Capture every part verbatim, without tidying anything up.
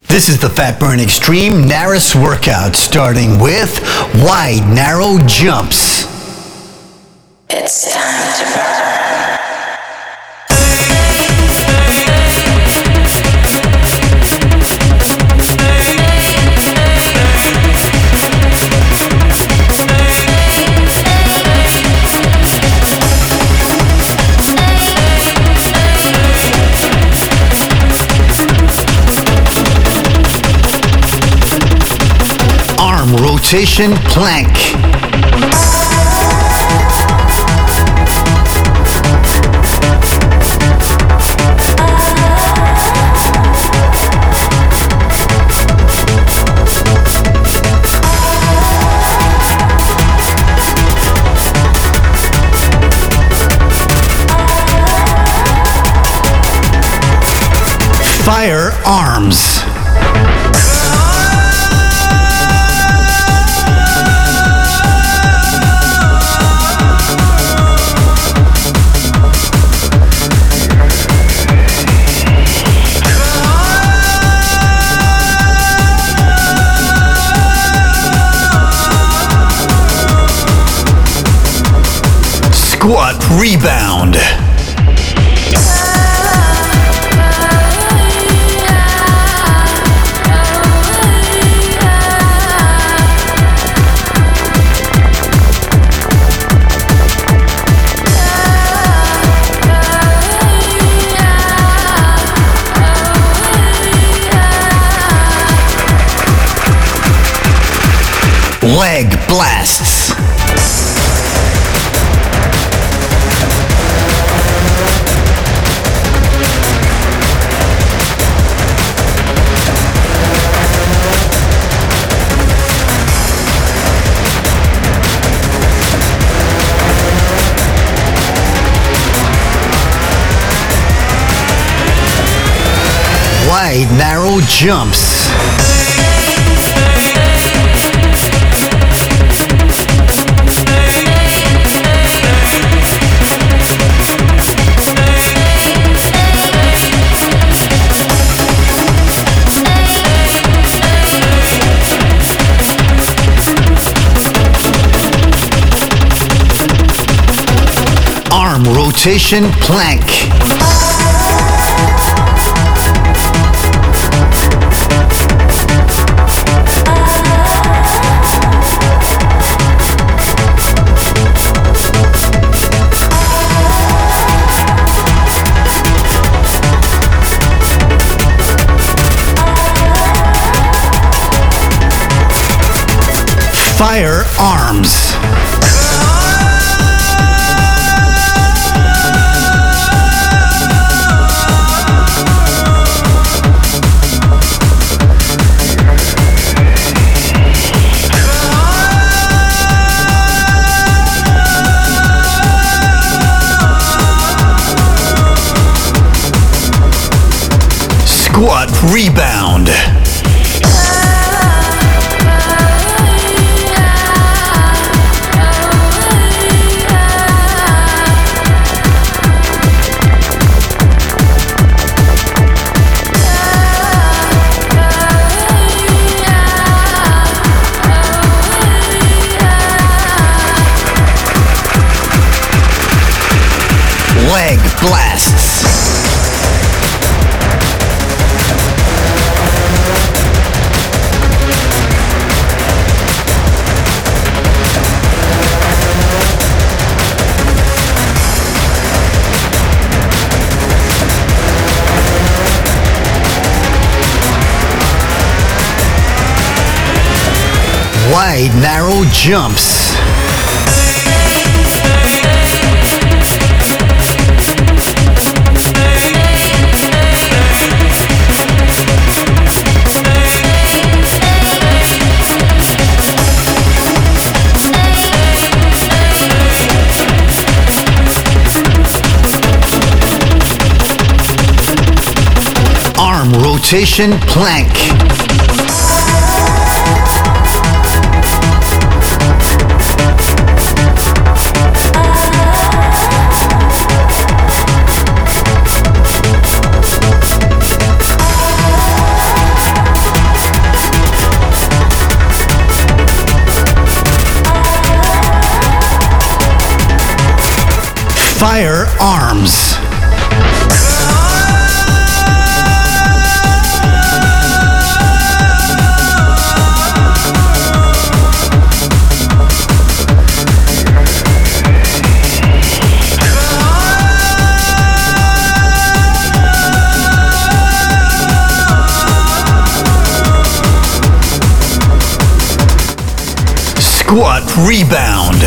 This is the Fat Burn Extreme Naris workout, starting with wide, narrow jumps. It's time to burn. Rotation plank. Fire arms. Squat rebound. Leg blasts. Wide, narrow jumps. Arm rotation plank. Fire arms. Squat rebound. Leg blasts. Wide, narrow jumps. Arm rotation plank. arms. Squat rebound.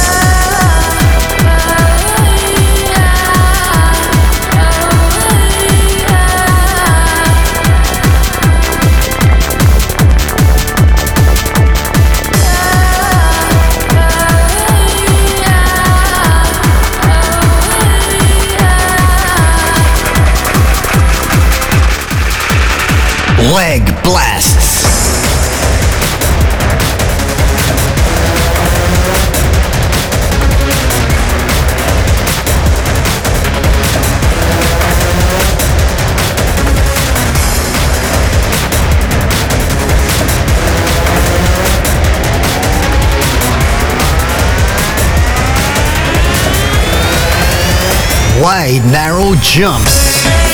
Leg blasts. Wide, narrow jumps.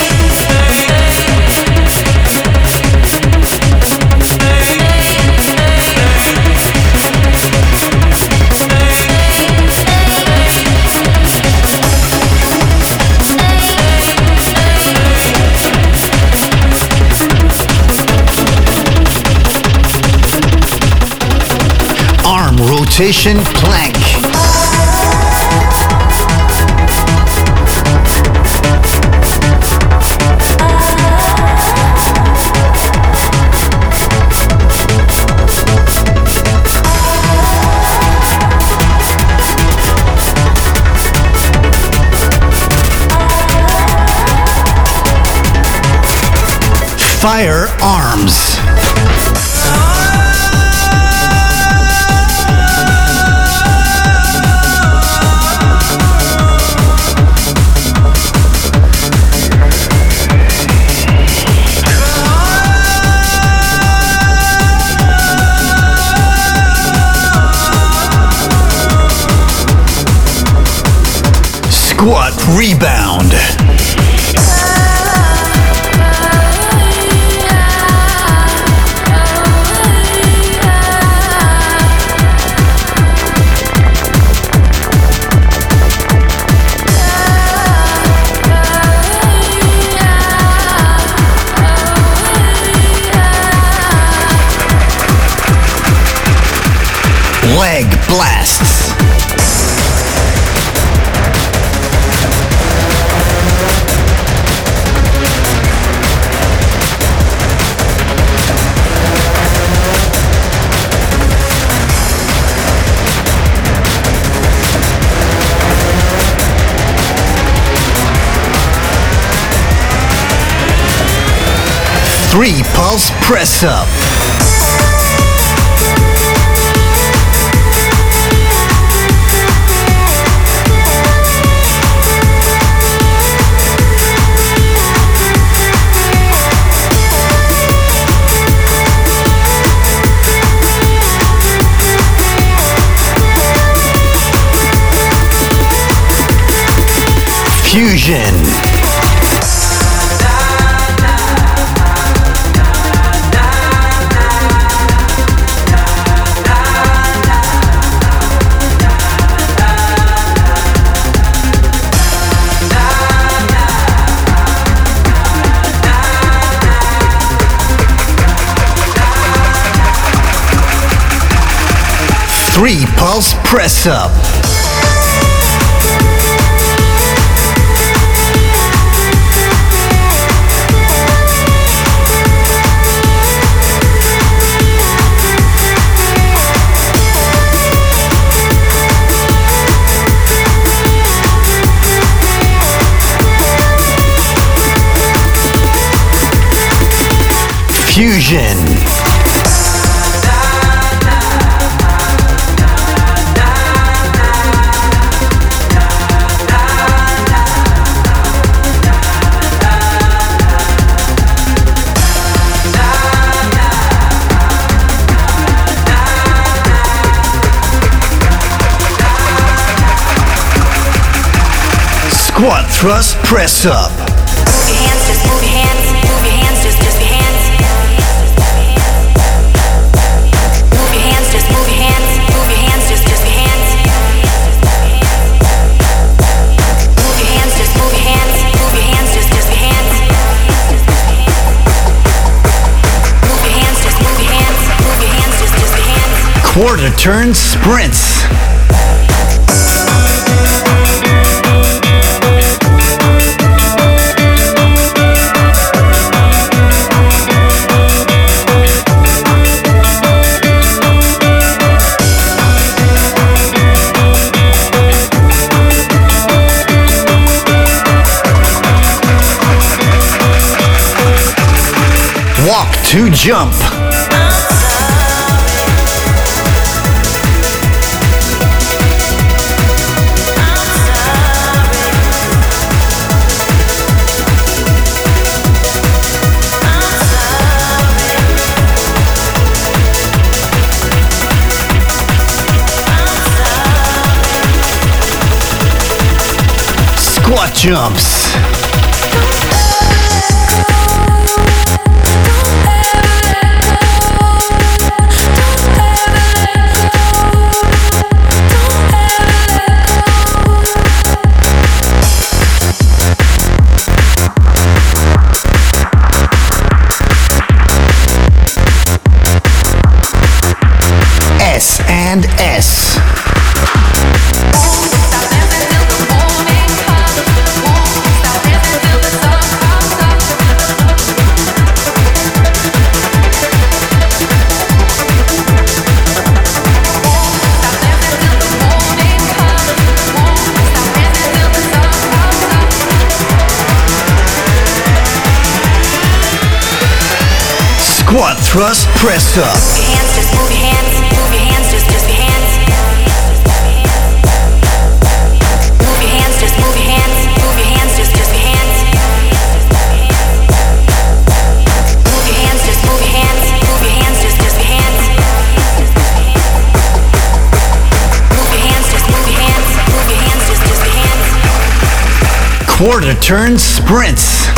Arm rotation plank. Fire arms. Squat rebound. Leg blasts. Three pulse press up. Fusion. Three pulse press up. Fusion. Squat, thrust, press up. Move your hands, just move your hands. Move your hands, just just your hands. Move your hands, just move your hands. Move your hands, just just your hands. Move your hands, just move your hands. Move your hands, just just your hands. Move your hands, just move your hands. Move your hands, just just your hands. Quarter turn sprints. Walk to jump. Squat jumps. S and S. Squat, thrust, press up. Move your hands, just move your hands. Move your hands, just just your hands. Move your hands, just move your hands. Move your hands, just just your hands. Move your hands, just move your hands. Move your hands, just just your hands. Move your hands, just move your hands. Move your hands, just just your hands. Quarter turn sprints.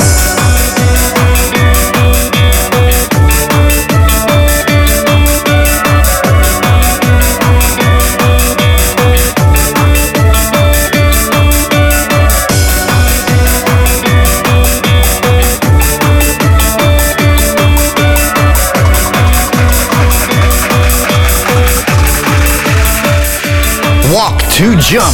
Walk to jump.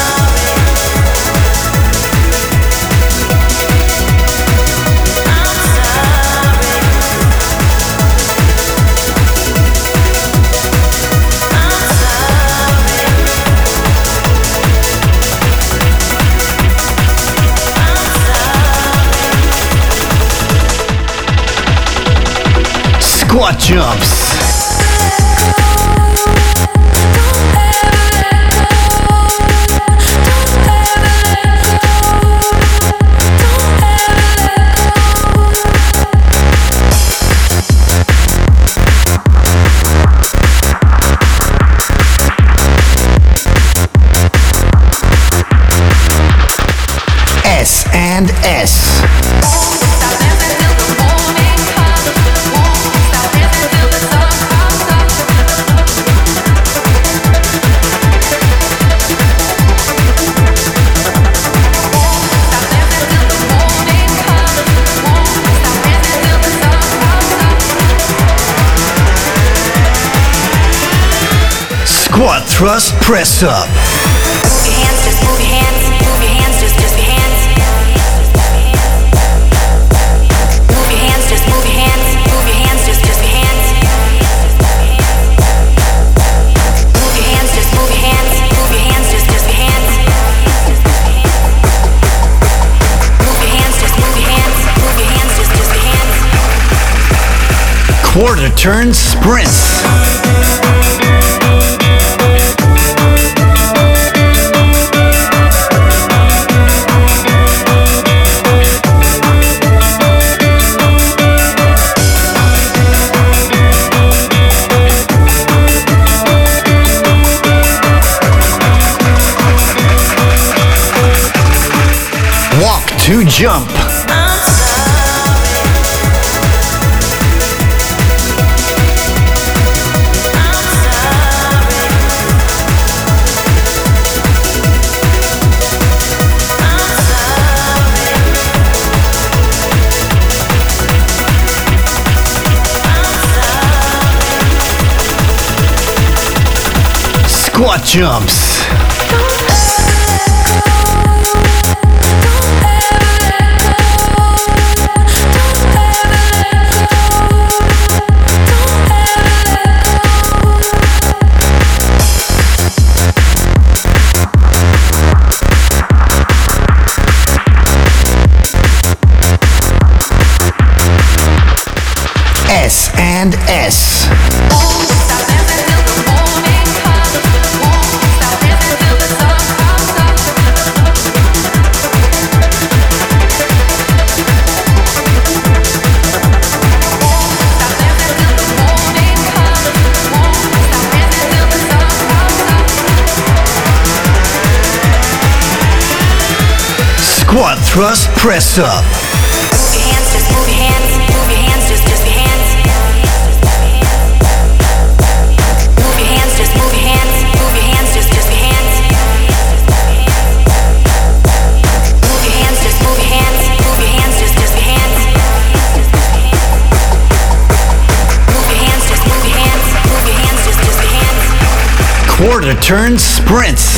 Squat jumps. S and S. Squat, thrust, press up. Move your hands, just move your hands. Move your hands, just just your hands. Move your hands, just move your hands. Move your hands, just just your hands. Move your hands, just move your hands. Move your hands, just just your hands. Move your hands, just move your hands. Move your hands, just just your hands. Quarter turn sprints. jump. Squat jumps. S and S. Squat thrust press up. Move your hands, just move your hands. Move your hands, just just your hands. Move your hands, just move your hands. Move your hands, just just your hands. Move your hands, just move your hands. Move your hands, just just your hands. Move your hands, just move your hands. Move your hands, just just your hands. Quarter turn sprints.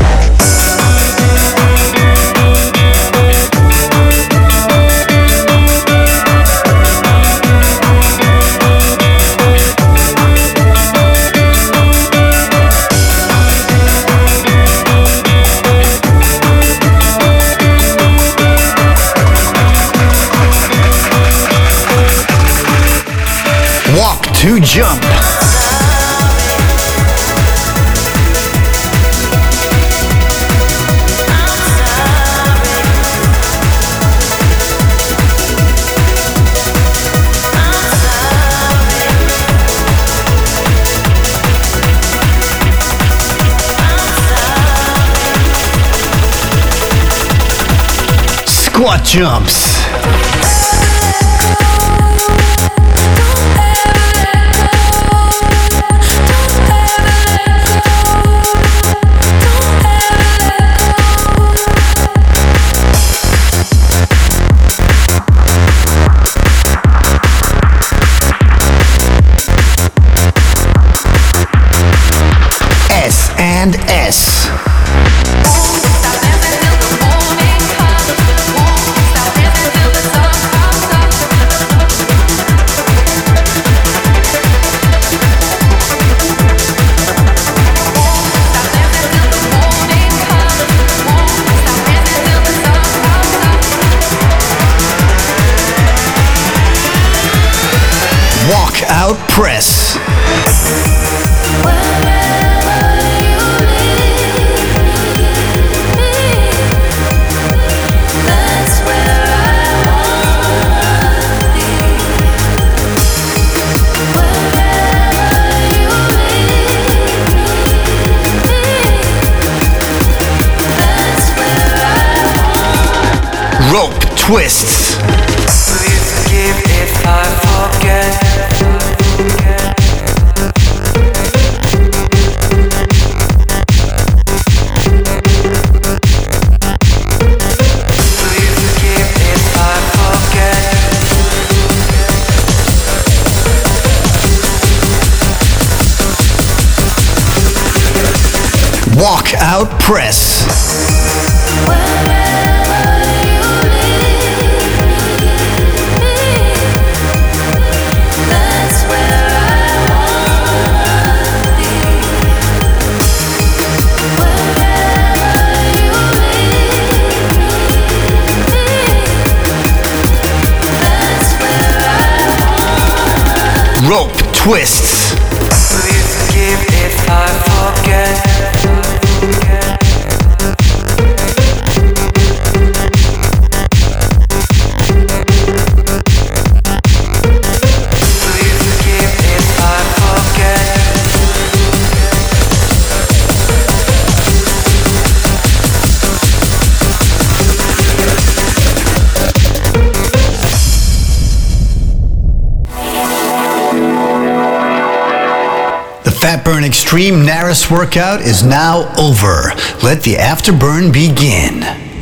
Walk to jump. Squat jumps. S and S. Walk out press. Rope twists. Please forgive if I forget. Please forgive if I forget. Walk out press. Rope twists. Please forgive if I forget. Please forgive if I forget. Fatburn Extreme Naris workout is now over. Let the afterburn begin.